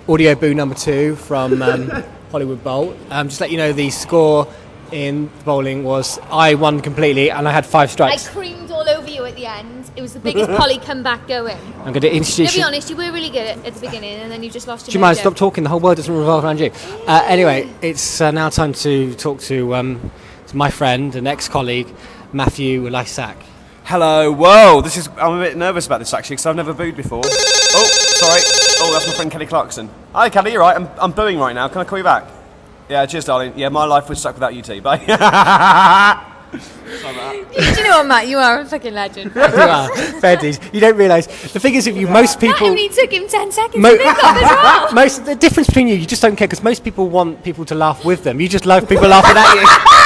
Audio Boo number 2 from Hollywood Bowl. Just let you know the score in bowling was I won completely and I had 5 strikes. I creamed all over you at the end. It was the biggest poly comeback going. I'm going to introduce To be honest, you were really good at the beginning and then you just lost your Do you mind stop talking? The whole world doesn't revolve around you. Anyway, it's now time to talk to my friend and ex-colleague, Matthew Lysack. Hello, whoa, I'm a bit nervous about this actually because I've never booed before. Oh, sorry. Oh, that's my friend Kelly Clarkson. Hi Kelly, you're right, I'm booing right now, can I call you back? Yeah, cheers darling. Yeah, my life would suck without you two, bye. Do you know what, Matt? You are a fucking legend. You are, fair dues. You don't realise, the thing is with you, most people... That only took him 10 seconds to think of as well. The difference between you just don't care because most people want people to laugh with them. You just love people laughing at you.